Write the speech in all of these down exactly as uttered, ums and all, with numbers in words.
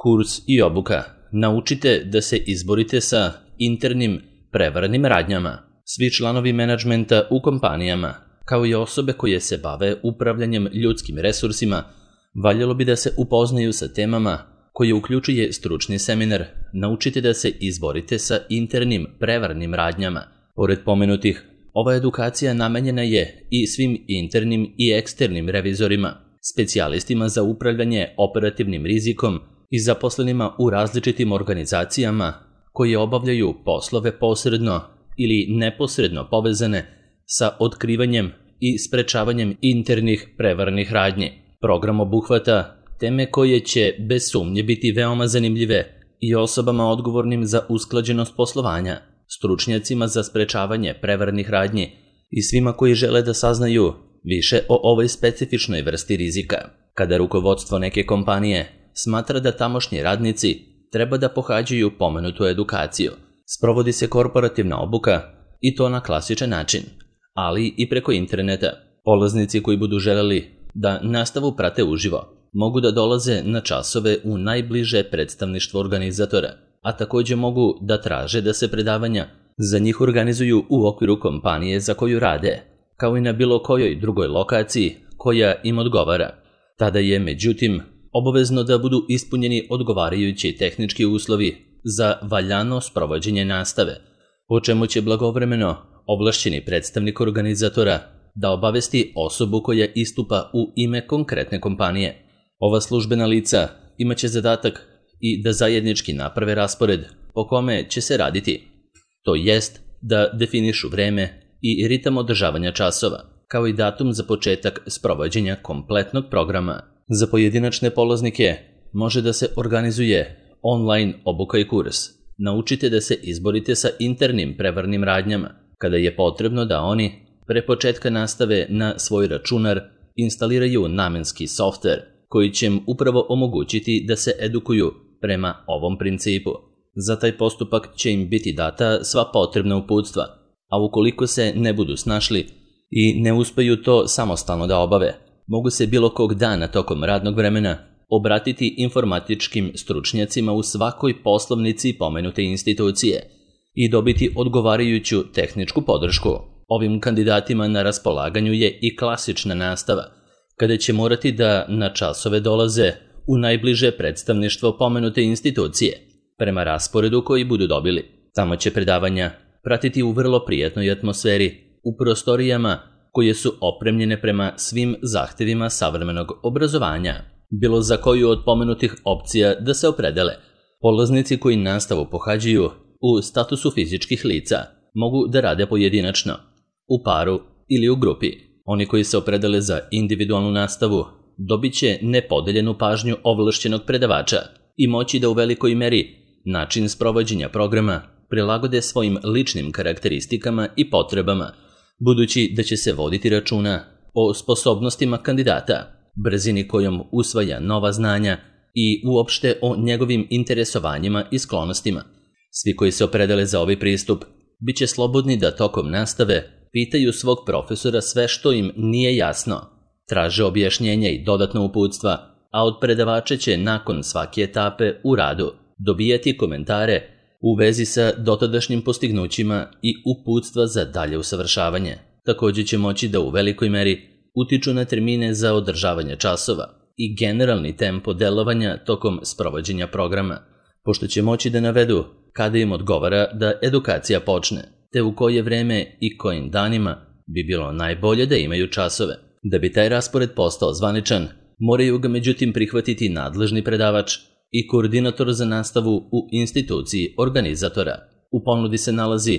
Kurs i obuka. Naučite da se izborite sa internim prevarnim radnjama. Svi članovi menadžmenta u kompanijama, kao i osobe koje se bave upravljanjem ljudskim resursima, valjalo bi da se upoznaju sa temama koje uključuje stručni seminar. Naučite da se izborite sa internim prevarnim radnjama. Pored pomenutih, ova edukacija namenjena je i svim internim i eksternim revizorima, specijalistima za upravljanje operativnim rizikom i zaposlenima u različitim organizacijama koje obavljaju poslove posredno ili neposredno povezane sa otkrivanjem i sprečavanjem internih prevarnih radnji. Program obuhvata teme koje će bez sumnje biti veoma zanimljive i osobama odgovornim za usklađenost poslovanja, stručnjacima za sprečavanje prevarnih radnji i svima koji žele da saznaju više o ovoj specifičnoj vrsti rizika. Kada rukovodstvo neke kompanije smatra da tamošnji radnici treba da pohađaju pomenutu edukaciju, sprovodi se korporativna obuka i to na klasičan način, ali i preko interneta. Polaznici koji budu želeli da nastavu prate uživo mogu da dolaze na časove u najbliže predstavništvo organizatora, a takođe mogu da traže da se predavanja za njih organizuju u okviru kompanije za koju rade, kao i na bilo kojoj drugoj lokaciji koja im odgovara. Tada je, međutim, obavezno da budu ispunjeni odgovarajući tehnički uslovi za valjano sprovođenje nastave, o čemu će blagovremeno ovlašćeni predstavnik organizatora da obavesti osobu koja istupa u ime konkretne kompanije. Ova službena lica imaće zadatak i da zajednički naprave raspored po kome će se raditi, to jest da definišu vreme i ritam održavanja časova, kao i datum za početak sprovođenja kompletnog programa. Za pojedinačne polaznike može da se organizuje online obuka i kurs. Naučite da se izborite sa internim prevarnim radnjama, kada je potrebno da oni pre početka nastave na svoj računar instaliraju namenski softver koji će im upravo omogućiti da se edukuju prema ovom principu. Za taj postupak će im biti data sva potrebna uputstva, a ukoliko se ne budu snašli i ne uspeju to samostalno da obave, mogu se bilo kog dana tokom radnog vremena obratiti informatičkim stručnjacima u svakoj poslovnici pomenute institucije i dobiti odgovarajuću tehničku podršku. Ovim kandidatima na raspolaganju je i klasična nastava, kada će morati da na časove dolaze u najbliže predstavništvo pomenute institucije, prema rasporedu koji budu dobili. Tamo će predavanja pratiti u vrlo prijatnoj atmosferi, u prostorijama koje su opremljene prema svim zahtevima savremenog obrazovanja, bilo za koju od pomenutih opcija da se opredele. Polaznici koji nastavu pohađaju u statusu fizičkih lica mogu da rade pojedinačno, u paru ili u grupi. Oni koji se opredele za individualnu nastavu dobit će nepodeljenu pažnju ovlašćenog predavača i moći da u velikoj meri način sprovođenja programa prilagode svojim ličnim karakteristikama i potrebama, budući da će se voditi računa o sposobnostima kandidata, brzini kojom usvaja nova znanja i uopšte o njegovim interesovanjima i sklonostima. Svi koji se opredele za ovaj pristup bit će slobodni da tokom nastave pitaju svog profesora sve što im nije jasno, traže objašnjenja i dodatna uputstva, a od predavača će nakon svake etape u radu dobijati komentare u vezi sa dotadašnjim postignućima i uputstva za dalje usavršavanje. Takođe će moći da u velikoj meri utiču na termine za održavanje časova i generalni tempo delovanja tokom sprovođenja programa, pošto će moći da navedu kada im odgovara da edukacija počne, te u koje vreme i kojim danima bi bilo najbolje da imaju časove. Da bi taj raspored postao zvaničan, moraju ga međutim prihvatiti nadležni predavač i koordinator za nastavu u instituciji organizatora. U ponudi se nalazi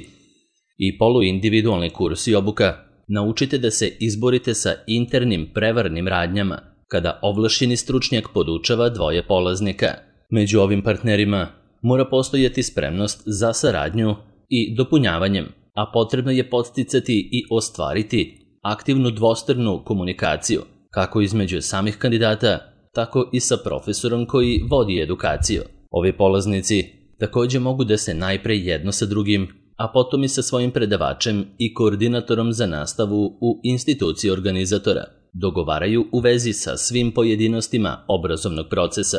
i poluindividualni kurs i obuka. Naučite da se izborite sa internim prevarnim radnjama, kada ovlašćeni stručnjak podučava dvoje polaznika. Među ovim partnerima mora postojati spremnost za saradnju i dopunjavanjem, a potrebno je podsticati i ostvariti aktivnu dvostranu komunikaciju, kako između samih kandidata, tako i sa profesorom koji vodi edukaciju. Ovi polaznici takođe mogu da se najpre jedno sa drugim, a potom i sa svojim predavačem i koordinatorom za nastavu u instituciji organizatora dogovaraju u vezi sa svim pojedinostima obrazovnog procesa.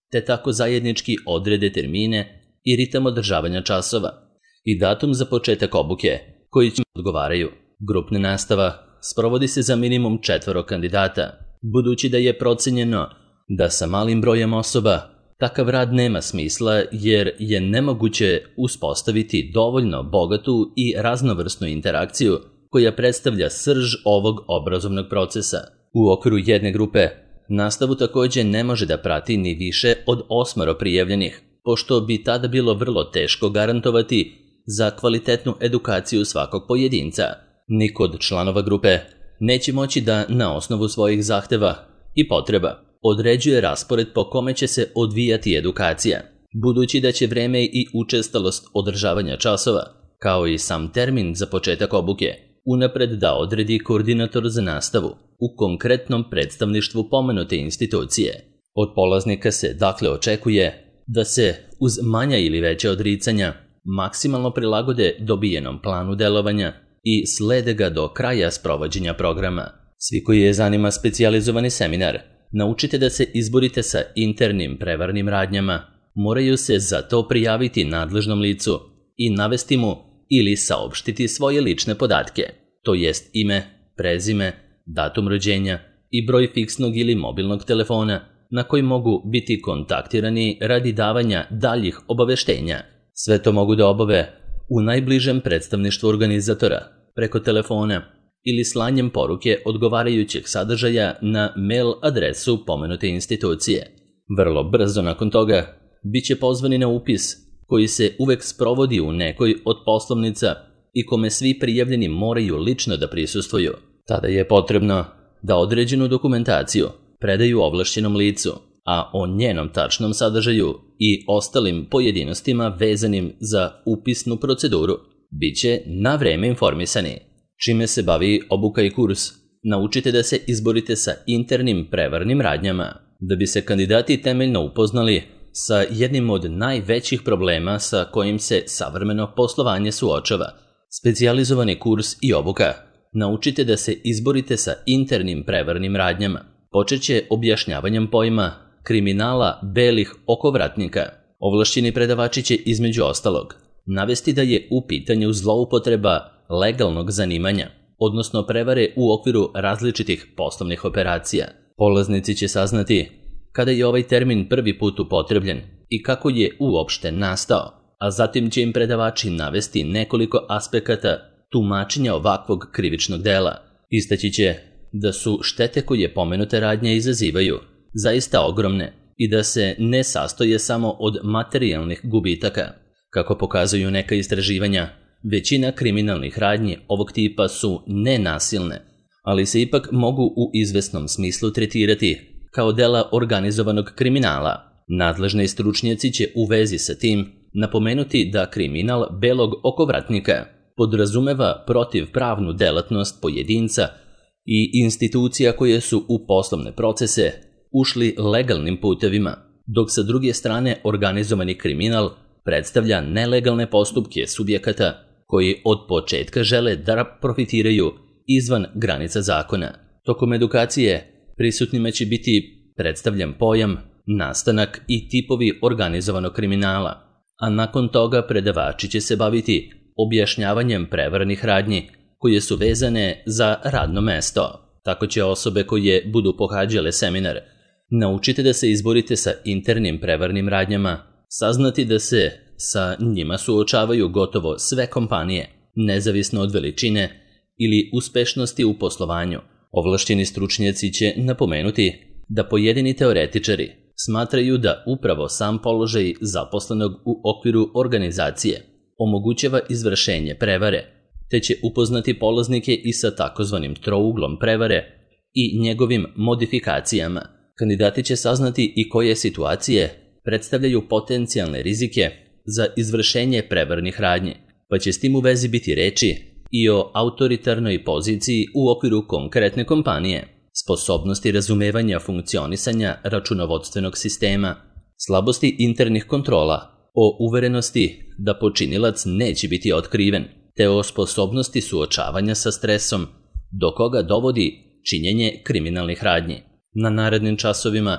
te tako zajednički odrede termine i ritam održavanja časova i datum za početak obuke koji će odgovaraju. Grupna nastava sprovodi se za minimum četvoro kandidata, budući da je procenjeno da sa malim brojem osoba takav rad nema smisla jer je nemoguće uspostaviti dovoljno bogatu i raznovrsnu interakciju koja predstavlja srž ovog obrazovnog procesa. U okviru jedne grupe nastavu također ne može da prati ni više od osmoro prijavljenih, pošto bi tada bilo vrlo teško garantovati za kvalitetnu edukaciju svakog pojedinca. Niko od članova grupe neće moći da na osnovu svojih zahteva i potreba određuje raspored po kome će se odvijati edukacija, budući da će vreme i učestalost održavanja časova, kao i sam termin za početak obuke, unapred da odredi koordinator za nastavu u konkretnom predstavništvu pomenute institucije. Od polaznika se dakle očekuje da se uz manja ili veća odricanja maksimalno prilagode dobijenom planu delovanja i slede ga do kraja sprovođenja programa. Svi koji je zanima specijalizovani seminar, naučite da se izborite sa internim prevarnim radnjama, moraju se za to prijaviti nadležnom licu i navesti mu ili saopštiti svoje lične podatke, to jest ime, prezime, datum rođenja i broj fiksnog ili mobilnog telefona na koji mogu biti kontaktirani radi davanja daljih obaveštenja. Sve to mogu da obave u najbližem predstavništvu organizatora, preko telefona ili slanjem poruke odgovarajućeg sadržaja na mail adresu pomenute institucije. Vrlo brzo nakon toga bit će pozvani na upis koji se uvek sprovodi u nekoj od poslovnica i kome svi prijavljeni moraju lično da prisustvuju. Tada je potrebno da određenu dokumentaciju predaju ovlašćenom licu, a o njenom tačnom sadržaju i ostalim pojedinostima vezanim za upisnu proceduru bit će na vreme informisani. Čime se bavi obuka i kurs? Naučite da se izborite sa internim prevarnim radnjama, da bi se kandidati temeljno upoznali sa jednim od najvećih problema sa kojim se savremeno poslovanje suočava. Specijalizovani kurs i obuka. Naučite da se izborite sa internim prevarnim radnjama. Počet će objašnjavanjem pojma kriminala belih okovratnika. Ovlašćeni predavači će između ostalog navesti da je u pitanju zloupotreba legalnog zanimanja, odnosno prevare u okviru različitih poslovnih operacija. Polaznici će saznati kada je ovaj termin prvi put upotrebljen i kako je uopšte nastao, a zatim će im predavači navesti nekoliko aspekata tumačenja ovakvog krivičnog dela. Istaći će da su štete koje pomenute radnje izazivaju zaista ogromne i da se ne sastoje samo od materijalnih gubitaka. Kako pokazuju neka istraživanja, većina kriminalnih radnji ovog tipa su nenasilne, ali se ipak mogu u izvesnom smislu tretirati kao dela organizovanog kriminala. Nadležni stručnjaci će u vezi sa tim napomenuti da kriminal belog okovratnika podrazumeva protivpravnu delatnost pojedinca i institucija koje su u poslovne procese ušli legalnim putevima, dok sa druge strane organizovani kriminal predstavlja nelegalne postupke subjekata koji od početka žele da profitiraju izvan granica zakona. Tokom edukacije prisutnima će biti predstavljen pojam, nastanak i tipovi organizovanog kriminala, a nakon toga predavači će se baviti objašnjavanjem prevarnih radnji koje su vezane za radno mesto. Tako će osobe koje budu pohađale seminar naučite da se izborite sa internim prevarnim radnjama, saznati da se sa njima suočavaju gotovo sve kompanije, nezavisno od veličine ili uspešnosti u poslovanju. Ovlašćeni stručnjaci će napomenuti da pojedini teoretičari smatraju da upravo sam položaj zaposlenog u okviru organizacije omogućava izvršenje prevare, te će upoznati polaznike i sa takozvanim trouglom prevare i njegovim modifikacijama. Kandidati će saznati i koje situacije predstavljaju potencijalne rizike za izvršenje prevarnih radnji, pa će s tim u vezi biti reči i o autoritarnoj poziciji u okviru konkretne kompanije, sposobnosti razumevanja funkcionisanja računovodstvenog sistema, slabosti internih kontrola, o uverenosti da počinilac neće biti otkriven, te o sposobnosti suočavanja sa stresom, do koga dovodi činjenje kriminalnih radnji. Na narednim časovima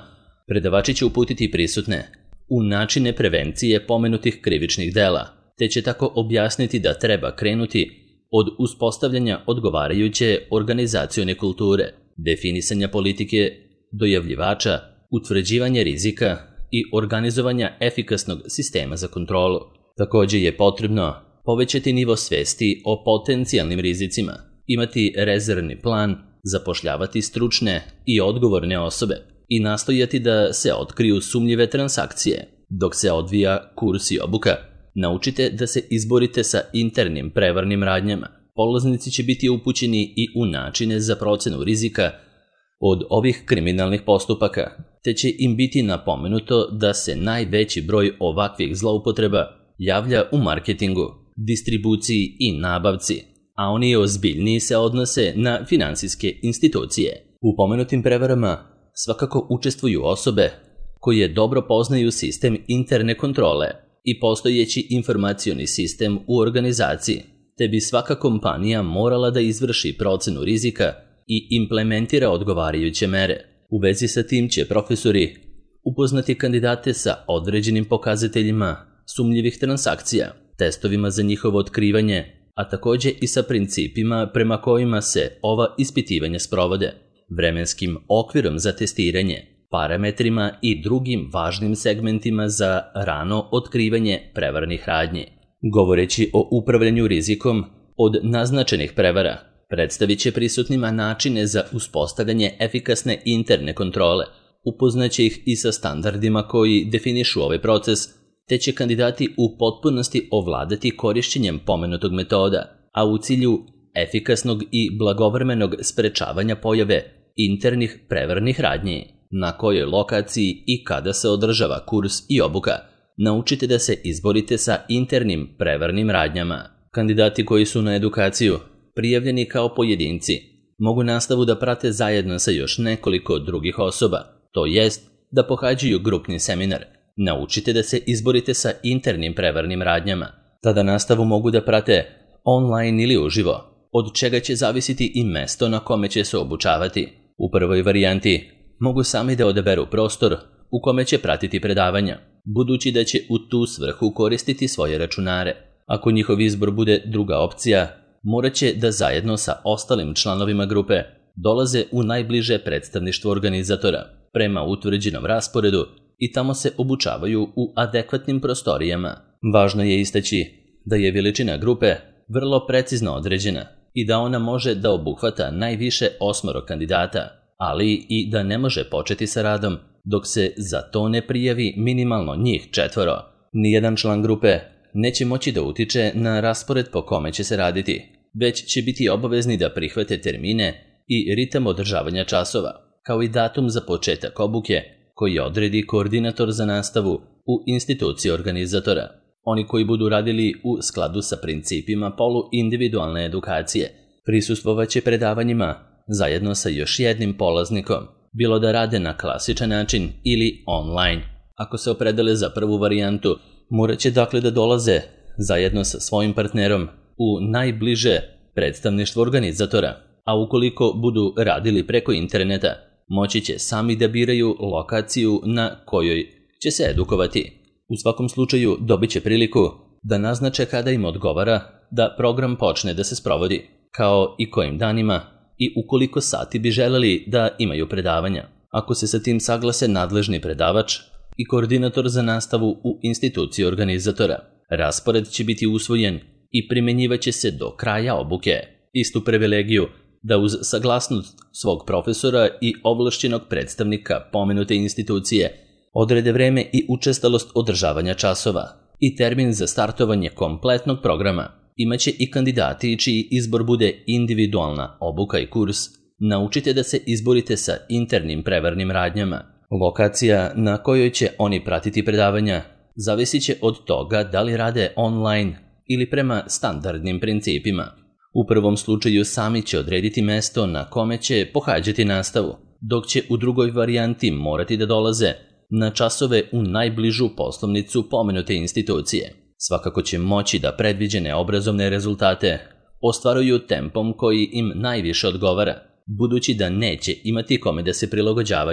Predavači će uputiti prisutne u načine prevencije pomenutih krivičnih dela, te će tako objasniti da treba krenuti od uspostavljanja odgovarajuće organizacione kulture, definisanja politike dojavljivača, utvrđivanja rizika i organizovanja efikasnog sistema za kontrolu. Također je potrebno povećati nivo svesti o potencijalnim rizicima, imati rezervni plan, zapošljavati stručne i odgovorne osobe i nastojati da se otkriju sumnjive transakcije. Dok se odvija kurs i obuka, naučite da se izborite sa internim prevarnim radnjama. Polaznici će biti upućeni i u načine za procenu rizika od ovih kriminalnih postupaka, te će im biti napomenuto da se najveći broj ovakvih zloupotreba javlja u marketingu, distribuciji i nabavci, a oni ozbiljniji se odnose na finansijske institucije. U pomenutim prevarama svakako učestvuju osobe koje dobro poznaju sistem interne kontrole i postojeći informacioni sistem u organizaciji, te bi svaka kompanija morala da izvrši procenu rizika i implementira odgovarajuće mere. U vezi sa tim će profesori upoznati kandidate sa određenim pokazateljima sumnjivih transakcija, testovima za njihovo otkrivanje, a također i sa principima prema kojima se ova ispitivanja sprovode, vremenskim okvirom za testiranje, parametrima i drugim važnim segmentima za rano otkrivanje prevarnih radnji. Govoreći o upravljanju rizikom od naznačenih prevara, predstavit će prisutnima načine za uspostavljanje efikasne interne kontrole, upoznaće ih i sa standardima koji definišu ovaj proces, te će kandidati u potpunosti ovladati korišćenjem pomenutog metoda, a u cilju efikasnog i blagovremenog sprečavanja pojave internih prevarnih radnji. Na kojoj lokaciji i kada se održava kurs i obuka, naučite da se izborite sa internim prevarnim radnjama. Kandidati koji su na edukaciju prijavljeni kao pojedinci mogu nastavu da prate zajedno sa još nekoliko drugih osoba, to jest da pohađaju grupni seminar. Naučite da se izborite sa internim prevarnim radnjama. Tada nastavu mogu da prate online ili uživo, od čega će zavisiti i mesto na kome će se obučavati. U prvoj varijanti mogu sami da odaberu prostor u kome će pratiti predavanja, budući da će u tu svrhu koristiti svoje računare. Ako njihov izbor bude druga opcija, morat će da zajedno sa ostalim članovima grupe dolaze u najbliže predstavništvo organizatora prema utvrđenom rasporedu i tamo se obučavaju u adekvatnim prostorijama. Važno je istaći da je veličina grupe vrlo precizno određena i da ona može da obuhvata najviše osmoro kandidata, ali i da ne može početi sa radom dok se za to ne prijavi minimalno njih četvoro. Nijedan član grupe neće moći da utiče na raspored po kome će se raditi, već će biti obavezni da prihvate termine i ritam održavanja časova, kao i datum za početak obuke koji odredi koordinator za nastavu u instituciji organizatora. Oni koji budu radili u skladu sa principima poluindividualne edukacije prisustvovaće predavanjima zajedno sa još jednim polaznikom, bilo da rade na klasičan način ili online. Ako se opredele za prvu varijantu, morat će dakle da dolaze zajedno sa svojim partnerom u najbliže predstavništvo organizatora, a ukoliko budu radili preko interneta, moći će sami da biraju lokaciju na kojoj će se edukovati. U svakom slučaju dobit će priliku da naznače kada im odgovara da program počne da se sprovodi, kao i kojim danima i u koliko sati bi želeli da imaju predavanja. Ako se sa tim saglase nadležni predavač i koordinator za nastavu u instituciji organizatora, raspored će biti usvojen i primjenjivaće se do kraja obuke. Istu privilegiju da uz saglasnost svog profesora i ovlašćenog predstavnika pomenute institucije odrede vreme i učestalost održavanja časova i termin za startovanje kompletnog programa. Imaće i kandidati čiji izbor bude individualna obuka i kurs. Naučite da se izborite sa internim prevarnim radnjama. Lokacija na kojoj će oni pratiti predavanja zavisit će od toga da li rade online ili prema standardnim principima. U prvom slučaju sami će odrediti mesto na kome će pohađati nastavu, dok će u drugoj varijanti morati da dolaze na časove u najbližu poslovnicu pomenute institucije. Svakako će moći da predviđene obrazovne rezultate ostvaruju tempom koji im najviše odgovara, budući da neće imati kome da se prilagođavaju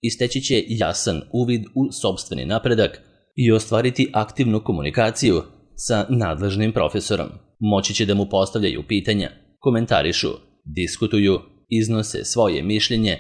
i steći će jasan uvid u sopstveni napredak i ostvariti aktivnu komunikaciju sa nadležnim profesorom. Moći će da mu postavljaju pitanja, komentarišu, diskutuju, iznose svoje mišljenje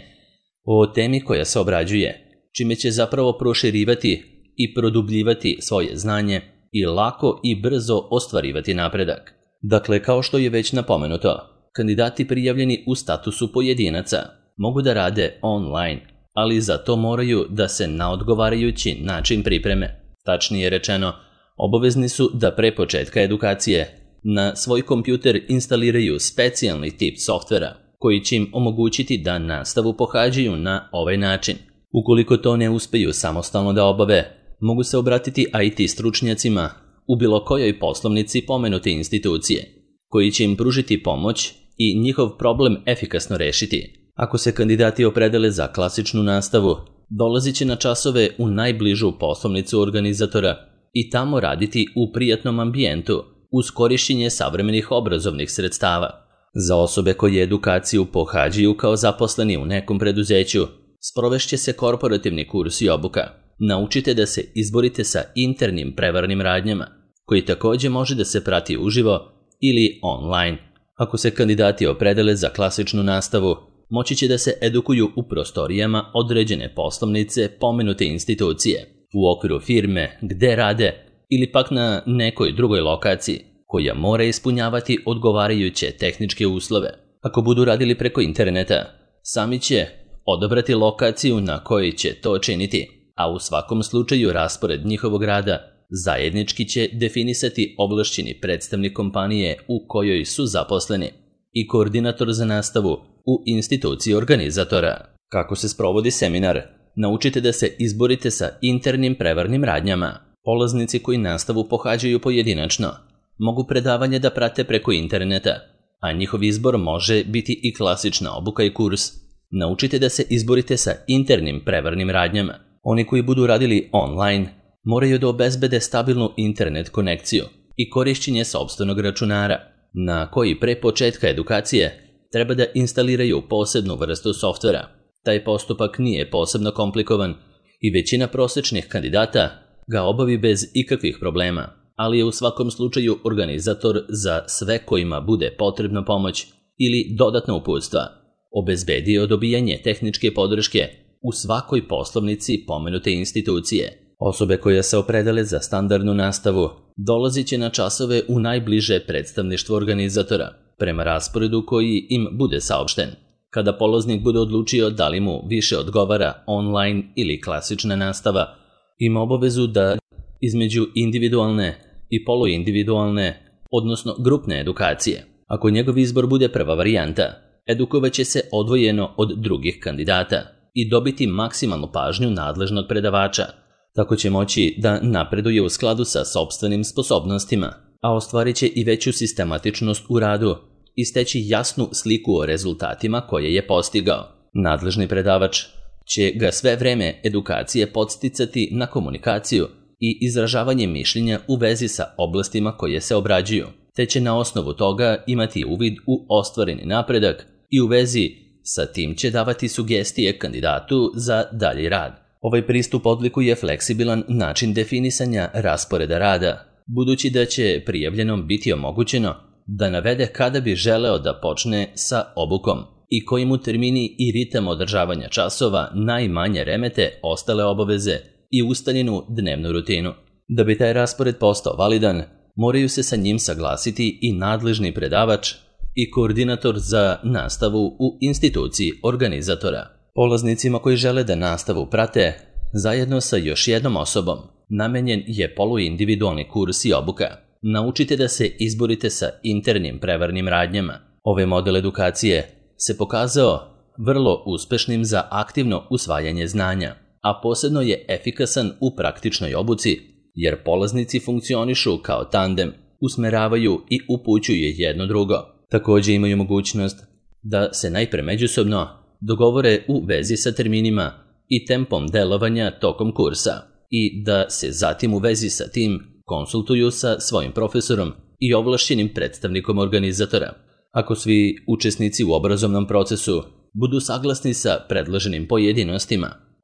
o temi koja se obrađuje, čime će zapravo proširivati i produbljivati svoje znanje i lako i brzo ostvarivati napredak. Dakle, kao što je već napomenuto, kandidati prijavljeni u statusu pojedinaca mogu da rade online, ali za to moraju da se na odgovarajući način pripreme. Tačnije rečeno, obavezni su da pre početka edukacije na svoj kompjuter instaliraju specijalni tip softvera koji će im omogućiti da nastavu pohađaju na ovaj način. Ukoliko to ne uspeju samostalno da obave, mogu se obratiti I T stručnjacima u bilo kojoj poslovnici pomenute institucije, koji će im pružiti pomoć i njihov problem efikasno rešiti. Ako se kandidati opredele za klasičnu nastavu, dolazit će na časove u najbližu poslovnicu organizatora i tamo raditi u prijatnom ambijentu uz korišćenje savremenih obrazovnih sredstava. Za osobe koje edukaciju pohađaju kao zaposleni u nekom preduzeću, sprovešće se korporativni kurs i obuka. Naučite da se izborite sa internim prevarnim radnjama, koji takođe može da se prati uživo ili online. Ako se kandidati opredele za klasičnu nastavu, moći će da se edukuju u prostorijama određene poslovnice pomenute institucije, u okviru firme gde rade ili pak na nekoj drugoj lokaciji koja mora ispunjavati odgovarajuće tehničke uslove. Ako budu radili preko interneta, sami će odabrati lokaciju na kojoj će to činiti, a u svakom slučaju raspored njihovog rada zajednički će definisati ovlašćeni predstavnik kompanije u kojoj su zaposleni i koordinator za nastavu u instituciji organizatora. Kako se sprovodi seminar? Naučite da se izborite sa internim prevarnim radnjama. Polaznici koji nastavu pohađaju pojedinačno mogu predavanje da prate preko interneta, a njihov izbor može biti i klasična obuka i kurs. Naučite da se izborite sa internim prevarnim radnjama. Oni koji budu radili online moraju da obezbede stabilnu internet konekciju i korišćenje sopstvenog računara, na koji pre početka edukacije treba da instaliraju posebnu vrstu softvera. Taj postupak nije posebno komplikovan i većina prosečnih kandidata ga obavi bez ikakvih problema, ali je u svakom slučaju organizator za sve kojima bude potrebna pomoć ili dodatna uputstva obezbedio dobijanje tehničke podrške u svakoj poslovnici pomenute institucije. Osobe koje se opredele za standardnu nastavu dolazit će na časove u najbliže predstavništvo organizatora, prema rasporedu koji im bude saopšten. Kada polaznik bude odlučio da li mu više odgovara online ili klasična nastava, ima obavezu da između individualne i poluindividualne, odnosno grupne edukacije. Ako njegov izbor bude prva varijanta, edukovaće se odvojeno od drugih kandidata i dobiti maksimalnu pažnju nadležnog predavača. Tako će moći da napreduje u skladu sa sopstvenim sposobnostima, a ostvarit će i veću sistematičnost u radu i steći jasnu sliku o rezultatima koje je postigao. Nadležni predavač će ga sve vreme edukacije podsticati na komunikaciju i izražavanje mišljenja u vezi sa oblastima koje se obrađuju, te će na osnovu toga imati uvid u ostvareni napredak i u vezi sa tim će davati sugestije kandidatu za dalji rad. Ovaj pristup odlikuje fleksibilan način definisanja rasporeda rada, budući da će prijavljenom biti omogućeno da navede kada bi želeo da počne sa obukom i koji mu termini i ritam održavanja časova najmanje remete ostale obaveze i ustaljenu dnevnu rutinu. Da bi taj raspored postao validan, moraju se sa njim saglasiti i nadležni predavač i koordinator za nastavu u instituciji organizatora. Polaznicima koji žele da nastavu prate, zajedno sa još jednom osobom, namenjen je poluindividualni kurs i obuka. Naučite da se izborite sa internim prevarnim radnjama. Ovaj model edukacije se pokazao vrlo uspešnim za aktivno usvajanje znanja, a posebno je efikasan u praktičnoj obuci, jer polaznici funkcionišu kao tandem, usmeravaju i upućuju jedno drugo. Takođe imaju mogućnost da se najpre međusobno dogovore u vezi sa terminima i tempom delovanja tokom kursa i da se zatim u vezi sa tim konsultuju sa svojim profesorom i ovlašćenim predstavnikom organizatora. Ako svi učesnici u obrazovnom procesu budu saglasni sa predloženim pojedinostima,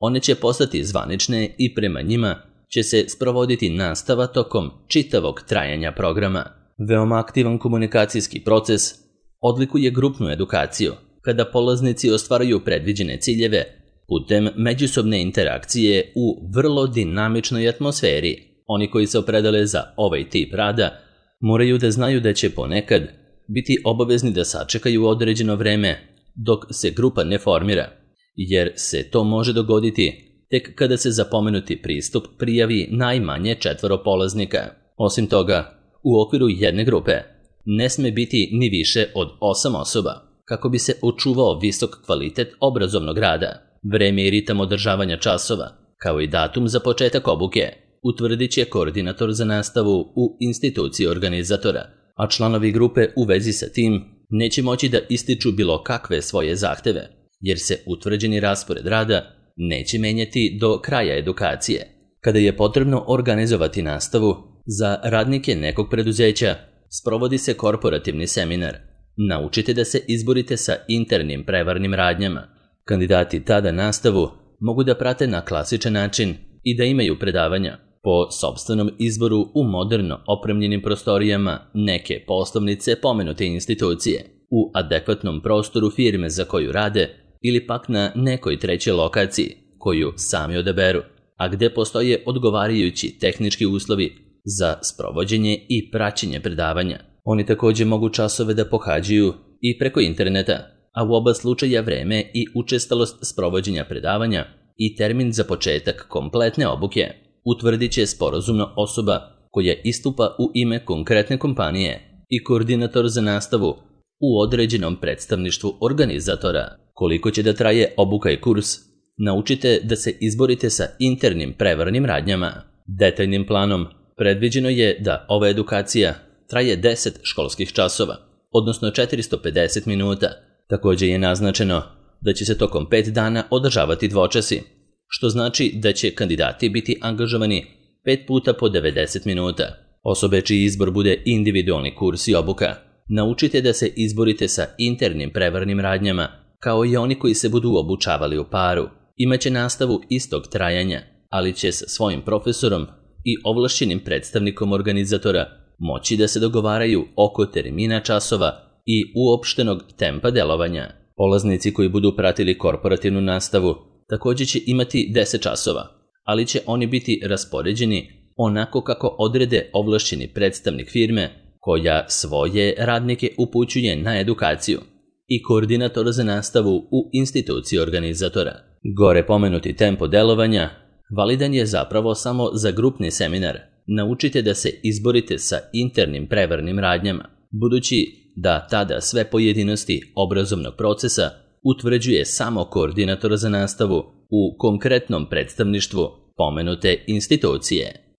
One će postati zvanične i prema njima će se sprovoditi nastava tokom čitavog trajanja programa. Veoma aktivan komunikacijski proces odlikuje grupnu edukaciju, kada polaznici ostvaruju predviđene ciljeve putem međusobne interakcije u vrlo dinamičnoj atmosferi. Oni koji se opredele za ovaj tip rada moraju da znaju da će ponekad biti obavezni da sačekaju određeno vreme dok se grupa ne formira, jer se to može dogoditi tek kada se za pomenuti pristup prijavi najmanje četvoro polaznika. Osim toga, u okviru jedne grupe ne sme biti ni više od osam osoba, kako bi se očuvao visok kvalitet obrazovnog rada. Vreme i ritam održavanja časova, kao i datum za početak obuke, utvrdit će koordinator za nastavu u instituciji organizatora, a članovi grupe u vezi sa tim neće moći da ističu bilo kakve svoje zahteve, jer se utvrđeni raspored rada neće menjati do kraja edukacije. Kada je potrebno organizovati nastavu za radnike nekog preduzeća, sprovodi se korporativni seminar. Naučite da se izborite sa internim prevarnim radnjama. Kandidati tada nastavu mogu da prate na klasičan način i da imaju predavanja po sopstvenom izboru u moderno opremljenim prostorijama neke poslovnice pomenute institucije, u adekvatnom prostoru firme za koju rade ili pak na nekoj trećoj lokaciji koju sami odaberu, a gde postoje odgovarajući tehnički uslovi za sprovođenje i praćenje predavanja. Oni također mogu časove da pohađaju i preko interneta, a u oba slučaja vreme i učestalost sprovođenja predavanja i termin za početak kompletne obuke utvrdit će sporazumno osoba koja istupa u ime konkretne kompanije i koordinator za nastavu u određenom predstavništvu organizatora. Koliko će da traje obuka i kurs, naučite da se izborite sa internim prevarnim radnjama. Detaljnim planom predviđeno je da ova edukacija traje deset školskih časova, odnosno četiristo pedeset minuta. Također je naznačeno da će se tokom pet dana održavati dvočasi, što znači da će kandidati biti angažovani pet puta po devedeset minuta. Osobe čiji izbor bude individualni kurs i obuka, naučite da se izborite sa internim prevarnim radnjama, kao i oni koji se budu obučavali u paru. Imaće nastavu istog trajanja, ali će sa svojim profesorom i ovlašćenim predstavnikom organizatora moći da se dogovaraju oko termina časova i uopštenog tempa delovanja. Polaznici koji budu pratili korporativnu nastavu također će imati deset časova, ali će oni biti raspoređeni onako kako odrede ovlašćeni predstavnik firme koja svoje radnike upućuje na edukaciju i koordinator za nastavu u instituciji organizatora. Gore pomenuti tempo delovanja validan je zapravo samo za grupni seminar. Naučite da se izborite sa internim prevarnim radnjama, budući da tada sve pojedinosti obrazovnog procesa utvrđuje samo koordinator za nastavu u konkretnom predstavništvu pomenute institucije.